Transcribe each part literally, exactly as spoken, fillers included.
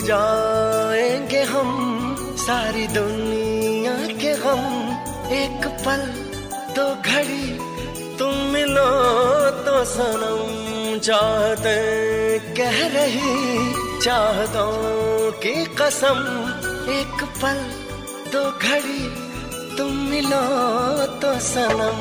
जाएंगे हम सारी दुनिया के गम, एक पल दो घड़ी तुम मिलो तो सनम। चाहते कह रही चाहतों की कसम, एक पल दो घड़ी तुम मिलो तो सनम।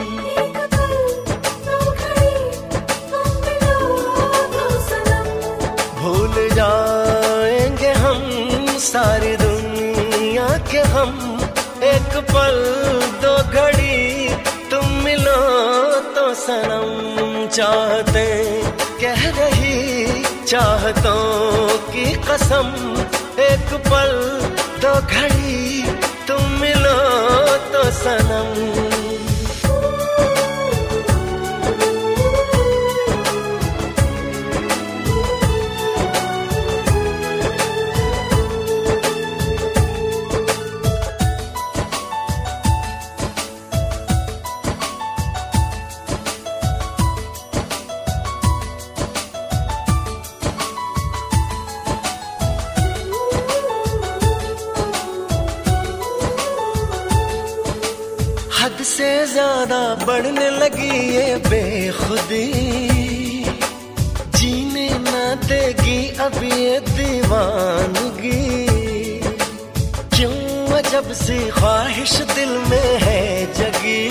भूल जाएंगे हम सारी दुनिया के हम, एक पल दो घड़ी तुम मिलो तो सनम। चाहते कह रही चाहतों की कसम, एक पल दो घड़ी तुम मिलो तो सनम। हद से ज्यादा बढ़ने लगी ये बेखुदी, जीने ना देगी अब ये दीवानगी। क्यों अजब सी ख्वाहिश दिल में है जगी,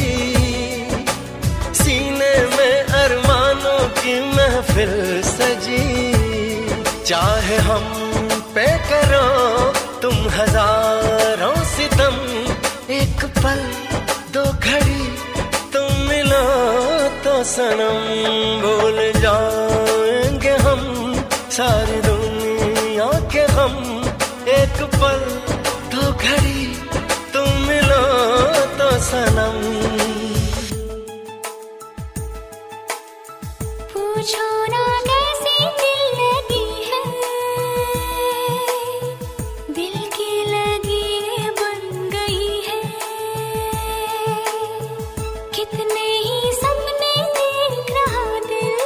सीने में अरमानों की महफिल सजी। चाहे हम पे करो तुम हजारों सितम, एक पल दो घड़ी तुम मिलो तो सनम। भूल जाएंगे हम सारी दुनिया के गम, एक पल दो घड़ी तुम मिलो तो सनम। पूछो ना कैसी दिल लगी है, दिल की लगी बन गई है। कितने ही सपने देख रहा दिल,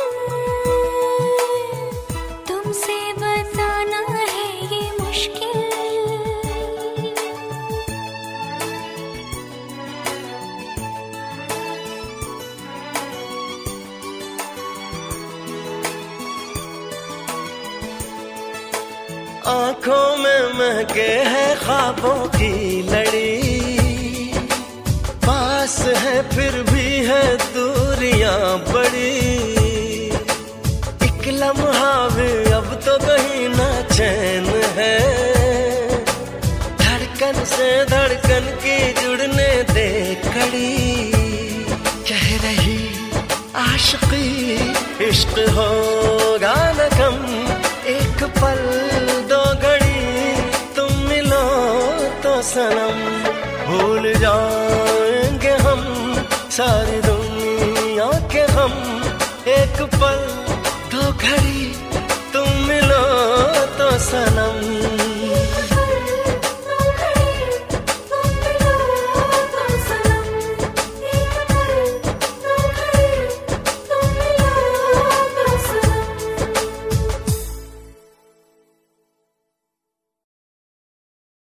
तुमसे बताना है ये मुश्किल। आंखों में महके है ख्वाबों की लड़ी, पास है फिर भी है दूरियां बड़ी। एक लम्हा भी अब तो कहीं ना चैन है, धड़कन से धड़कन की जुड़ने दे कड़ी। कह रही आशिकी इश्क होगा न कम, एक पल दो घड़ी तुम मिलो तो सनम। भूल जाएंगे हम सारी दुनिया के हम, एक पल दो घड़ी तुम मिलो तो सनम।